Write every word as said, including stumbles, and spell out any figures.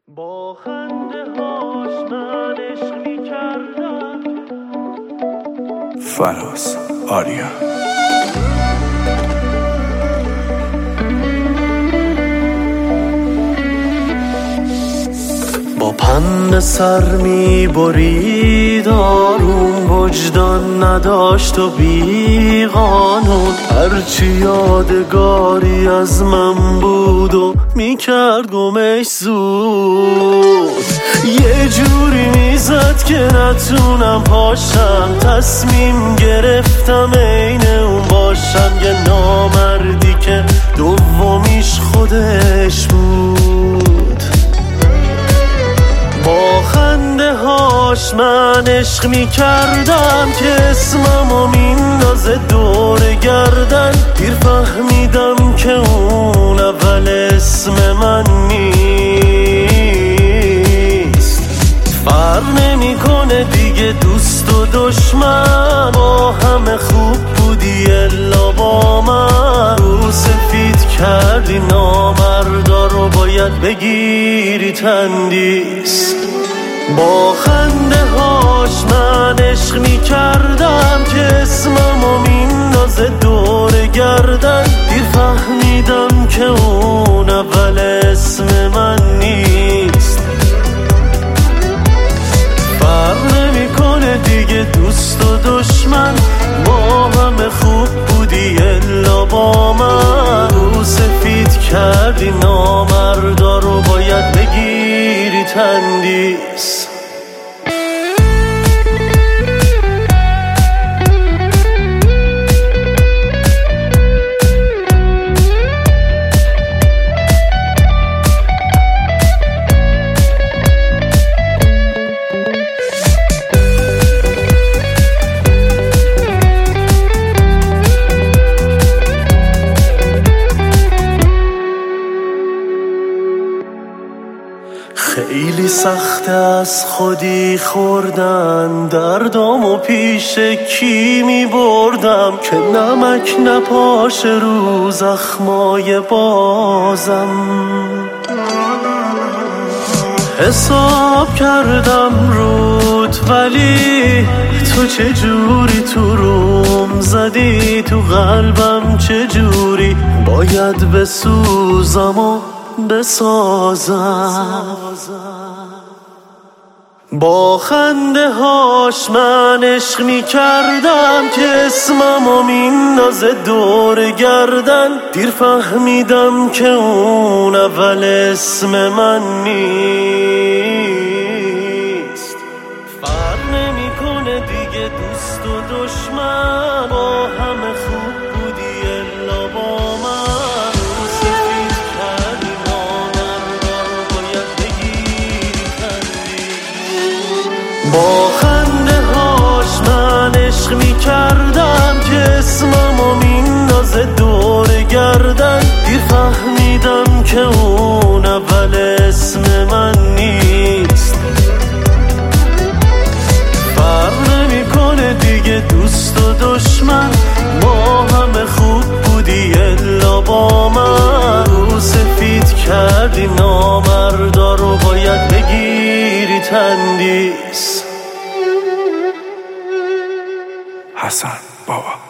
با خنده هاش من عشق می کردم. فراز آریا با پند سر می برید آروم، وجدان نداشت و بی قانون، هرچی یادگاری از من بود و می کرد گمش زود. یه جوری میزد که نتونم پاشم، تصمیم گرفتم عین اون باشم، یه نامردی که دومیش خودش بود. با خنده هاش من عشق می کردم که اسممو میندازه دور گردن، دیر فهمیدم که اون اول اسم من نیست. فرق نمی کنه دیگه دوست و دشمن، با همه خوب بودی الا با من. رو سفید کردی نامردا رو باید بگیری تندیس. با خنده هاش من عشق می کردم که اسممو میندازه دور گردن، دیر فهمیدم که اون اول اسم من نیست. فرق نمی کنه دیگه دوست و دشمن، با همه خوب بودی الا با من. رو سفید کردی نامردا رو باید بگیری تندیس. خیلی سخت از خودی خوردن، دردامو پیش کی می بردم که نمک نپاشه رو زخمای بازم. حساب کردم رود ولی تو چه جوری تو روم زدی، تو قلبم چه جوری باید بسوزم و بسازم. با خنده هاش من عشق می کردم که اسممو میندازه دور گردن، دیر فهمیدم که اون اول اسم من نیست. فرق نمی کنه دیگه دوست و دشمن، با همه خوب بودی الا با من. با خنده هاش من عشق می کردم که اسممو میندازه دور گردن، دیر فهمیدم که اون اول اسم من نیست. فرق نمی کنه دیگه دوست و دشمن، با همه خوب بودی الا با من. رو سفید کردی نامردا رو باید بگیری تندیس. حسن بابا